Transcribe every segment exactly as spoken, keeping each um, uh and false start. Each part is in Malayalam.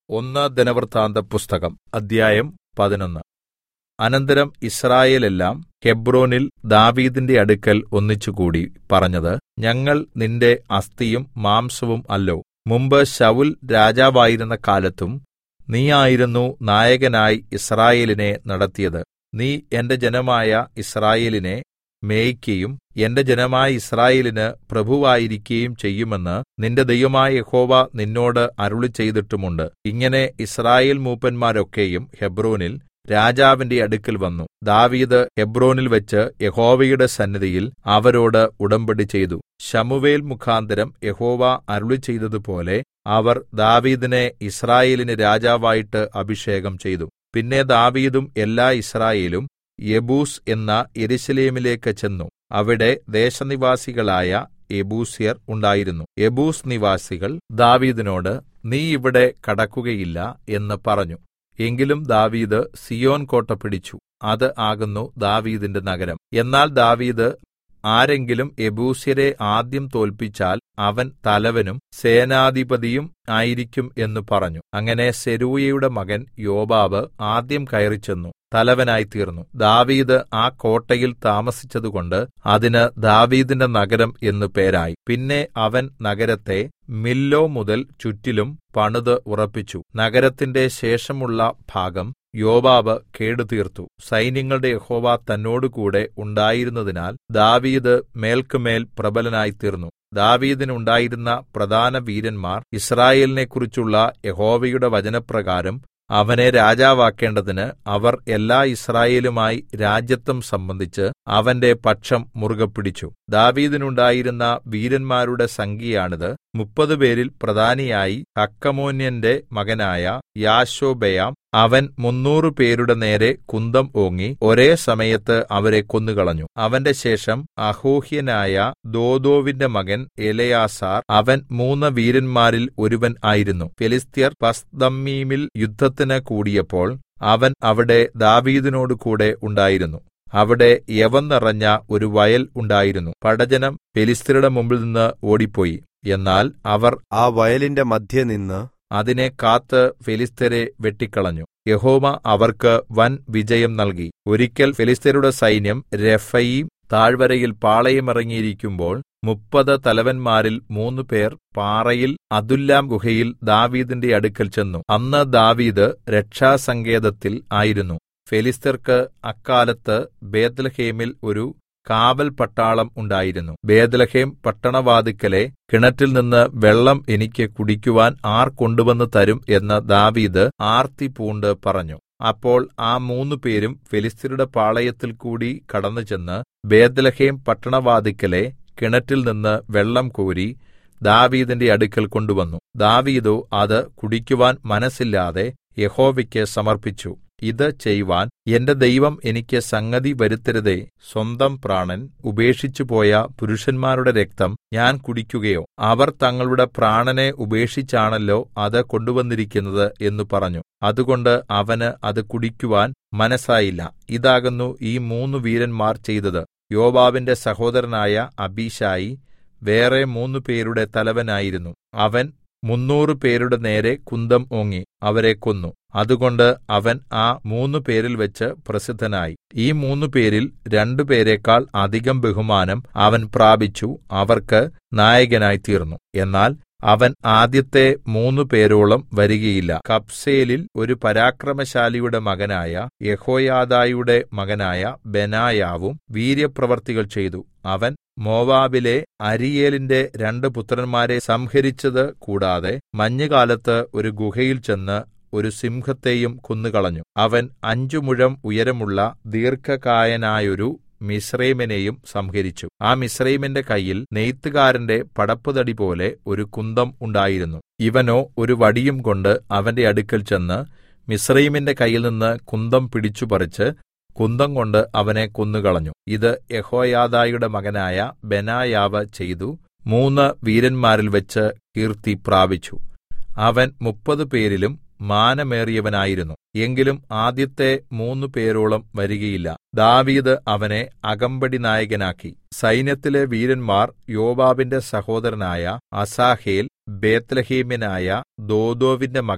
ഒന്ന് ദിനവൃത്താന്തപുസ്തകം അദ്ധ്യായം പതിനൊന്ന്. അനന്തരം യിസ്രായേലെല്ലാം ഹെബ്രോനിൽ ദാവീദിന്റെ അടുക്കൽ ഒന്നിച്ചുകൂടി പറഞ്ഞത്, ഞങ്ങൾ നിന്റെ അസ്ഥിയും മാംസവും അല്ലോ. മുമ്പ് ശൌൽ രാജാവായിരുന്ന കാലത്തും നീയായിരുന്നു നായകനായി യിസ്രായേലിനെ നടത്തിയത്. നീ എന്റെ ജനമായ യിസ്രായേലിനെ മേയിക്കയും എന്റെ ജനമായ യിസ്രായേലിന് പ്രഭുവായിരിക്കയും ചെയ്യുമെന്ന് നിന്റെ ദൈവമായ യഹോവ നിന്നോട് അരുളിച്ചെയ്തിട്ടുമുണ്ട്. ഇങ്ങനെ യിസ്രായേൽ മൂപ്പന്മാരൊക്കെയും ഹെബ്രോനിൽ രാജാവിന്റെ അടുക്കൽ വന്നു. ദാവീദ് ഹെബ്രോനിൽ വെച്ച് യഹോവയുടെ സന്നിധിയിൽ അവരോട് ഉടമ്പടി ചെയ്തു. ശമൂവേൽ മുഖാന്തരം യഹോവ അരുളിച്ചെയ്തതുപോലെ അവർ ദാവീദിനെ യിസ്രായേലിന് രാജാവായിട്ട് അഭിഷേകം ചെയ്തു. പിന്നെ ദാവീദും എല്ലാ യിസ്രായേലും യെബൂസ് എന്ന യെരൂശലേമിലേക്ക് ചെന്നു. അവിടെ ദേശനിവാസികളായ യെബൂസ്യർ ഉണ്ടായിരുന്നു. യെബൂസ് നിവാസികൾ ദാവീദിനോട്, നീ ഇവിടെ കടക്കുകയില്ല എന്ന് പറഞ്ഞു. എങ്കിലും ദാവീദ് സീയോൻ കോട്ട പിടിച്ചു. അത് ആകുന്നു ദാവീദിന്റെ നഗരം. എന്നാൽ ദാവീദ് ആരെങ്കിലും യെബൂസ്യരെ ആദ്യം തോല്പിച്ചാൽ അവൻ തലവനും സേനാധിപതിയും ആയിരിക്കും എന്ന് പറഞ്ഞു. അങ്ങനെ സെരൂയയുടെ മകൻ യോവാബ് ആദ്യം കയറിച്ചെന്നു, തലവനായിത്തീർന്നു. ദാവീദ് ആ കോട്ടയിൽ താമസിച്ചതുകൊണ്ട് അതിന് ദാവീദിന്റെ നഗരം എന്നു പേരായി. പിന്നെ അവൻ നഗരത്തെ മില്ലോ മുതൽ ചുറ്റിലും പണിത് ഉറപ്പിച്ചു. നഗരത്തിന്റെ ശേഷമുള്ള ഭാഗം യോവാബ് കേടുതീർത്തു. സൈന്യങ്ങളുടെ യഹോവ തന്നോടുകൂടെ ഉണ്ടായിരുന്നതിനാൽ ദാവീദ് മേൽക്കുമേൽ പ്രബലനായിത്തീർന്നു. ദാവീദിനുണ്ടായിരുന്ന പ്രധാന വീരന്മാർ യിസ്രായേലിനെക്കുറിച്ചുള്ള യഹോവയുടെ വചനപ്രകാരം അവനെ രാജാവാക്കേണ്ടതിന് അവർ എല്ലാ യിസ്രായേലുമായി രാജത്വം സംബന്ധിച്ച് അവന്റെ പക്ഷം മുറുകെ പിടിച്ചു. ദാവീദിനുണ്ടായിരുന്ന വീരന്മാരുടെ സംഖ്യയാണിത്. മുപ്പത് പേരിൽ പ്രധാനിയായി ഹക്കമോന്യന്റെ മകനായ യാശോബെയാം. അവൻ മുന്നൂറ് പേരുടെ നേരെ കുന്തം ഓങ്ങി ഒരേ സമയത്ത് അവരെ കൊന്നുകളഞ്ഞു. അവന്റെ ശേഷം അഹോഹ്യനായ ദോദോവിന്റെ മകൻ എലെയാസാർ. അവൻ മൂന്ന് വീരന്മാരിൽ ഒരുവൻ ആയിരുന്നു. ഫെലിസ്ത്യർ പസ്ദമ്മീമിൽ യുദ്ധത്തിന് കൂടിയപ്പോൾ അവൻ അവിടെ ദാവീദിനോട് കൂടെ ഉണ്ടായിരുന്നു. അവിടെ യവം നിറഞ്ഞ ഒരു വയൽ ഉണ്ടായിരുന്നു. പടജ്ജനം ഫെലിസ്ത്യരുടെ മുമ്പിൽ നിന്ന് ഓടിപ്പോയി. എന്നാൽ അവർ ആ വയലിന്റെ മധ്യേ നിന്ന് അതിനെ കാത്ത് ഫെലിസ്ത്യരെ വെട്ടിക്കളഞ്ഞു. യഹോവ അവർക്ക് വൻ വിജയം നൽകി. ഒരിക്കൽ ഫെലിസ്ത്യരുടെ സൈന്യംരെഫയീം താഴ്വരയിൽ പാളയമിറങ്ങിയിരിക്കുമ്പോൾ മുപ്പത് തലവന്മാരിൽ മൂന്ന് പേർ പാറയിൽ അദുല്ലാം ഗുഹയിൽ ദാവീദിന്റെ അടുക്കൽ ചെന്നു. അന്ന് ദാവീദ് രക്ഷാസങ്കേതത്തിൽ ആയിരുന്നു. ഫെലിസ്ത്യർക്ക് അക്കാലത്ത് ബേത്ത്ലേഹേമിൽ ഒരു കാവൽ പട്ടാളം ഉണ്ടായിരുന്നു. ബേത്ത്ലേഹേം പട്ടണവാതിൽക്കലെ കിണറ്റിൽ നിന്ന് വെള്ളം എനിക്ക് കുടിക്കുവാൻ ആർ കൊണ്ടുവന്ന് തരും എന്ന് ദാവീദ് ആർത്തി പൂണ്ട് പറഞ്ഞു. അപ്പോൾ ആ മൂന്നു പേരും ഫെലിസ്ത്യരുടെ പാളയത്തിൽ കൂടി കടന്നുചെന്ന് ബേത്ത്ലേഹേം പട്ടണവാതിൽക്കലെ കിണറ്റിൽ നിന്ന് വെള്ളം കോരി ദാവീദിന്റെ അടുക്കൽ കൊണ്ടുവന്നു. ദാവീദോ അത് കുടിക്കുവാൻ മനസ്സില്ലാതെ യഹോവയ്ക്ക് സമർപ്പിച്ചു. ഇത് ചെയ്വാൻ എന്റെ ദൈവം എനിക്ക് സംഗതി വരുത്തരുതേ. സ്വന്തം പ്രാണൻ ഉപേക്ഷിച്ചുപോയ പുരുഷന്മാരുടെ രക്തം ഞാൻ കുടിക്കുകയോ? അവർ തങ്ങളുടെ പ്രാണനെ ഉപേക്ഷിച്ചാണല്ലോ അത് കൊണ്ടുവന്നിരിക്കുന്നത് എന്ന് പറഞ്ഞു. അതുകൊണ്ട് അവന് അത് കുടിക്കുവാൻ മനസ്സായില്ല. ഇതാകുന്നു ഈ മൂന്ന് വീരന്മാർ ചെയ്തത്. യോവാബിന്റെ സഹോദരനായ അബീശായി വേറെ മൂന്നു പേരുടെ തലവനായിരുന്നു. അവൻ മുന്നൂറ് പേരുടെ നേരെ കുന്തം ഓങ്ങി അവരെ കൊന്നു. അതുകൊണ്ട് അവൻ ആ മൂന്നു പേരിൽ വെച്ച് പ്രസിദ്ധനായി. ഈ മൂന്നു പേരിൽ രണ്ടുപേരെക്കാൾ അധികം ബഹുമാനം അവൻ പ്രാപിച്ചു. അവർക്ക് നായകനായി തീർന്നു. എന്നാൽ അവൻ ആദ്യത്തെ മൂന്നു പേരോളം വരികയില്ല. കബ്സേലിൽ ഒരു പരാക്രമശാലിയുടെ മകനായ യെഹോയാദയുടെ മകനായ ബെനായാവും വീര്യപ്രവർത്തികൾ ചെയ്തു. അവൻ മോവാബിലെ അരീയേലിന്റെ രണ്ട് പുത്രന്മാരെ സംഹരിച്ചത് കൂടാതെ മഞ്ഞുകാലത്ത് ഒരു ഗുഹയിൽ ചെന്ന് ഒരു സിംഹത്തെയും കൊന്നുകളഞ്ഞു. അവൻ അഞ്ചു മുഴം ഉയരമുള്ള ദീർഘകായനായൊരു മിസ്രയീമിനെയും സംഹരിച്ചു. ആ മിസ്രയീമിന്റെ കയ്യിൽ നെയ്ത്തുകാരന്റെ പടപ്പുതടി പോലെ ഒരു കുന്തം ഉണ്ടായിരുന്നു. ഇവനോ ഒരു വടിയും കൊണ്ട് അവന്റെ അടുക്കൽ ചെന്ന് മിസ്രയീമിന്റെ കയ്യിൽ നിന്ന് കുന്തം പിടിച്ചുപറിച്ച് കുന്തം കൊണ്ട് അവനെ കൊന്നുകളഞ്ഞു. ഇത് യെഹോയാദയുടെ മകനായ ബെനായാവ് ചെയ്തു. മൂന്ന് വീരന്മാരിൽ വെച്ച് കീർത്തി പ്രാപിച്ചു. അവൻ മുപ്പത് പേരിലും മാനമേറിയവനായിരുന്നു. എങ്കിലും ആദ്യത്തെ മൂന്നു പേരോളം വരികയില്ല. ദാവീദ് അവനെ അകമ്പടി നായകനാക്കി. സൈന്യത്തിലെ വീരന്മാർ യോവാബിന്റെ സഹോദരനായ അസാഹേൽ, ബേത്ത്ലേഹേമ്യനായ ദോദോവിന്റെ മകൻ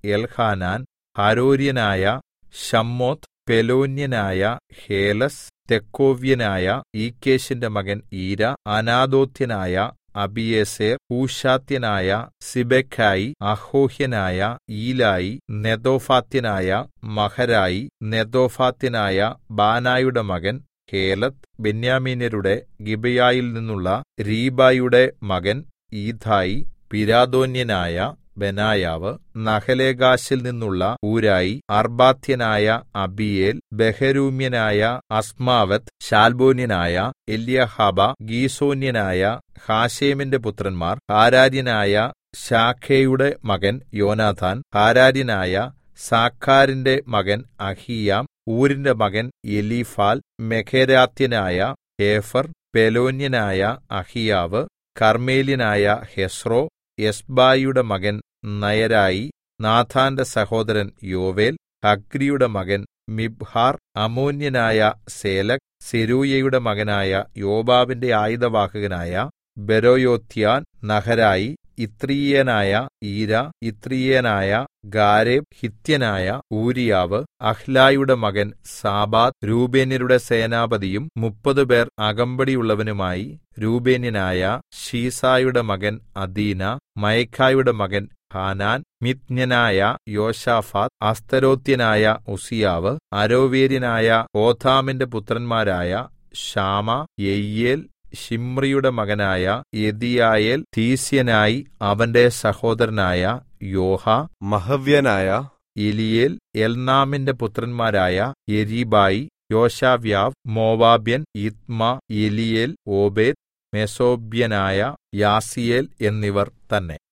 എൽഹാനാൻ, ഹരോര്യനായ ശമ്മോത്ത്, പെലോന്യനായ ഹേലസ്, തെക്കോവ്യനായ ഈക്കേശിന്റെ മകൻ ഈര, അനാഥോത്യനായ അബിയേസെർ, ഹൂശാത്യനായ സിബെഖായി, അഹോഹ്യനായ ഈലായി, നെതോഫാത്യനായ മഹരായി, നെതോഫാത്യനായ ബാനായുടെ മകൻ ഹേലത്ത്, ബെന്യാമീന്യരുടെ ഗിബെയയിൽ നിന്നുള്ള രീബായുടെ മകൻ ഈഥായി, പിരാദോന്യനായ ബെനായാവ്, നഹലേഗാശിൽ നിന്നുള്ള ഊരായി, അർബാത്യനായ അബിയേൽ, ബഹരൂമ്യനായ അസ്മാവത്ത്, ശാൽബോന്യനായ എല്യഹാബ, ഗീസോന്യനായ ഹാശേമിന്റെ പുത്രന്മാർ, ഹാരാര്യനായ ശാഖയുടെ മകൻ യോനാഥാൻ, ഹാരാര്യനായ സാഖാരിന്റെ മകൻ അഹീയാം, ഊരിന്റെ മകൻ എലീഫാൽ, മെഖേരാത്യനായ ഹേഫർ, പെലോന്യനായ അഹിയാവ്, കർമ്മേല്യനായ ഹെസ്രോ, എസ്ബായിയുടെ മകൻ നയരായി, നാഥാന്റെ സഹോദരൻ യോവേൽ, ഹഗ്രിയുടെ മകൻ മിബ്ഹാർ, അമ്മോന്യനായ സേലക്, സെരൂയയുടെ മകനായ യോബാബിന്റെ ആയുധവാഹകനായ ബെരോയോത്യാൻ, നഹരായി, ഇത്രീയനായ ഈര, ഇത്രീയനായ ഗാരേബ്, ഹിത്യനായ ഊരിയാവ്, അഹ്ലായുടെ മകൻ സാബാദ്, രൂബേന്യരുടെ സേനാപതിയും മുപ്പത് പേർ അകമ്പടിയുള്ളവനുമായി രൂബേന്യനായ ശീസായുടെ മകൻ അദീന, മയഖായുടെ മകൻ ഹാനാൻ, മിത്ന്യനായ യോശാഫാത്ത്, അസ്തരോത്യനായ ഉസിയാവ്, അരോവേര്യനായ ഹോഥാമിന്റെ പുത്രന്മാരായ ഷാമ, യെയ്യേൽ, ശിമ്രിയുടെ മകനായ യെദീയായേൽ, തീസ്യനായി അവന്റെ സഹോദരനായ യോഹ, മഹവ്യനായ എലിയേൽ, എൽനാമിന്റെ പുത്രന്മാരായ യെരീബായി, യോശാവ്യാവ്, മോവാബ്യൻ, ഇത്മ, എലിയേൽ, ഓബേദ്, മെസോബ്യനായ യാസിയേൽ എന്നിവർ തന്നെ.